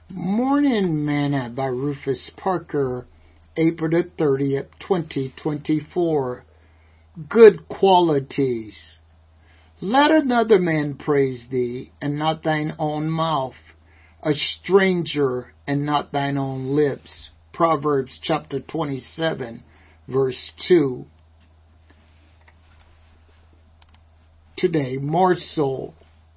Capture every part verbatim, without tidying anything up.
Morning Manna by Rufus Parker, April the thirtieth, twenty twenty-four. Good qualities. Let another man praise thee, and not thine own mouth, a stranger, and not thine own lips. Proverbs chapter twenty-seven, verse two. Today, more so.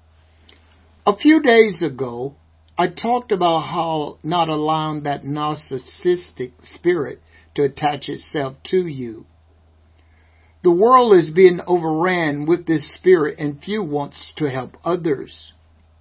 A few days ago, I talked about how not allowing that narcissistic spirit to attach itself to you. The world is being overran with this spirit, and few wants to help others.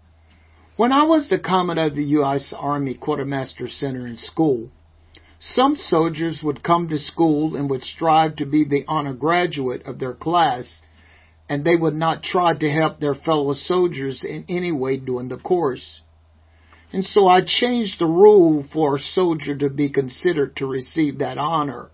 When I was the commandant of the U S Army Quartermaster Center in school, some soldiers would come to school and would strive to be the honor graduate of their class, and they would not try to help their fellow soldiers in any way during the course. And so I changed the rule for a soldier to be considered to receive that honor.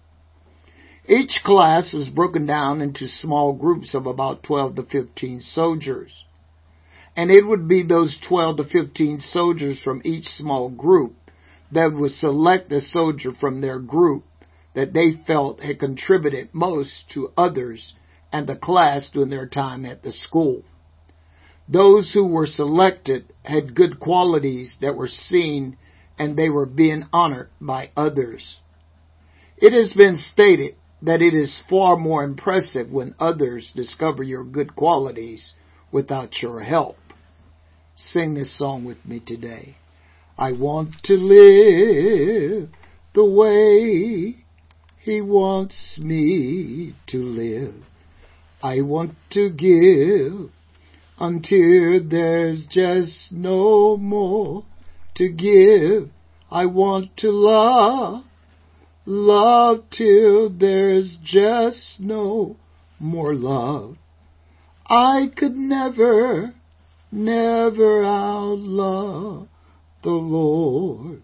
Each class was broken down into small groups of about twelve to fifteen soldiers. And it would be those twelve to fifteen soldiers from each small group that would select a soldier from their group that they felt had contributed most to others and the class during their time at the school. Those who were selected had good qualities that were seen, and they were being honored by others. It has been stated that it is far more impressive when others discover your good qualities without your help. Sing this song with me today. I want to live the way He wants me to live. I want to give until there's just no more to give. I want to love, love till there's just no more love. I could never, never outlove the Lord.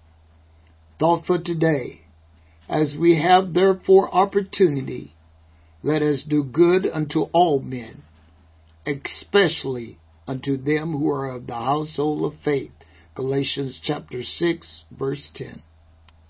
Thought for today. As we have therefore opportunity, let us do good unto all men, especially unto them who are of the household of faith. Galatians chapter six, verse ten.